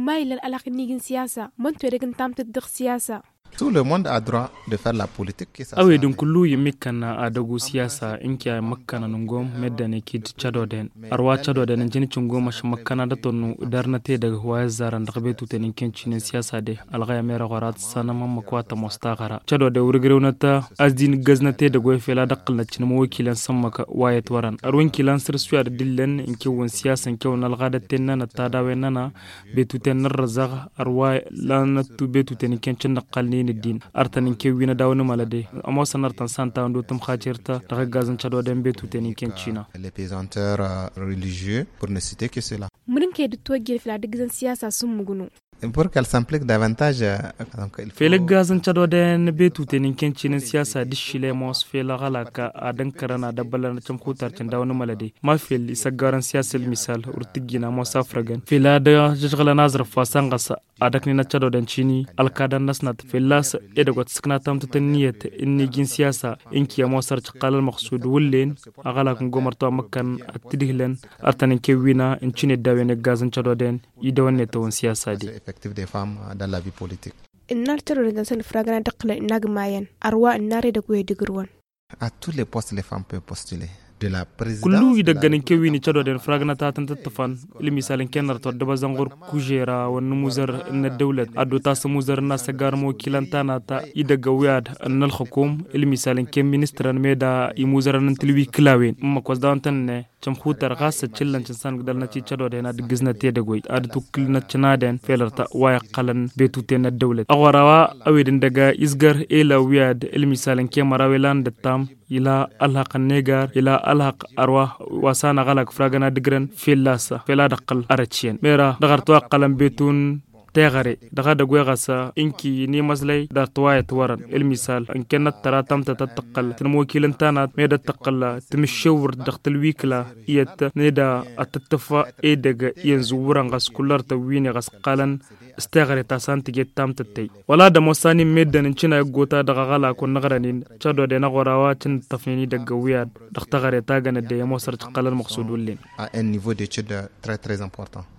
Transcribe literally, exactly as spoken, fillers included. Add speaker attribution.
Speaker 1: amma ilal alaƙin nigin siyasa man to daga tamta duk siyasa.
Speaker 2: Tout le monde a droit de faire la politique.
Speaker 3: Awe dun kullu yimikana a dagu siyasa inkiya makkana nungom medane kid chadoden. Arwa chadoden jini chungo mash makkana da tonu darna te daga huwa zaran ragbe tuten kinchine siyasa de algaya mera gharat sana mamma kwata mustaqara. Chadode urgrewnata azdin gazna te dago fela daqalna chinmo wakilan sammaka wayet waran. Arwin kilan sir suya dillen inki won siyasa inki won algada tenna tadawe nana betuten razag arwa lan tu betuten kinchin qalni الدين أرتنين كوينا داون مالدي أما سنرتن سانتا عندو تم خاطرتا تغازن تشادو دمبي توتيني كنتشينا
Speaker 2: les pesanteurs religieux pour ne citer que cela.
Speaker 1: Mun ke dutwagir fila digzan siyasa sun mugunu.
Speaker 2: Pour qu'elle s'implique davantage, donc il faut.
Speaker 3: Fele gazan chado den betu tenin kencinin siyasa dishile mos fela galaka adan karana dabbalan cham khutar cin dawna malade ma fel isagaran siyasal misal urtigina mo safragan fela da jigala nazar fasan gasa adakni na chado den chini alkadan nasnat felas edagot skna tam taniyat inni gin siyasa inki mo sar qalal maqsud wulen agalak ngomarto makkan atidihlen artanin kewina incine dawene gazan chado den idawne to siyasa di
Speaker 2: effectif des femmes dans la vie politique.
Speaker 1: Innar taro da san fragana dakla inagmayan arwa innare da kuye digirwan.
Speaker 2: À tous les postes les femmes peuvent postuler. De la présidence.
Speaker 3: Kullu ida ganin kewini chado den fragana ta tan tattafan li misalin kenar to daba zangor kujera wan muzar na dawlat adu ta muzar na sagar mo kilantana ta ida gawiyad an al hukum li misalin kem ministran meda i muzar nan tilwi klawen amma ko dantan ne cham khutar gasa chillan san gdal na ci chado den ad gizna te da goy ad tukil na chinaden felarta waya qalan betu te na dawlat awarawa awedin daga isgar ela wiyad li misalin kemarawelan da tam ila alhaq negar ila alhaq arwah wasana galak fragana digran filasa fela daqal arachien mera dagar to qalam betun تغري دغدا غوغاسا انكي ني مزلي دار توايت ورن المثال ان كانت ترى تم تتقل تنموكيل انتانا ميدا تقل تمشور دخت الويكلا يت نيدا اتتفا ايدغ ينزورن غس كولر تويني غس قالن استغري تاسان تجي تام تتي ولا دمو ساني ميدن انشنا غوتا دغا غلا كون نغرانين تشادو دي نغوراوا تن تفنيني دغ وياد دخت غري تاغن دي مو سرت قالن مقصود ولين
Speaker 2: à un niveau d'étude très très important.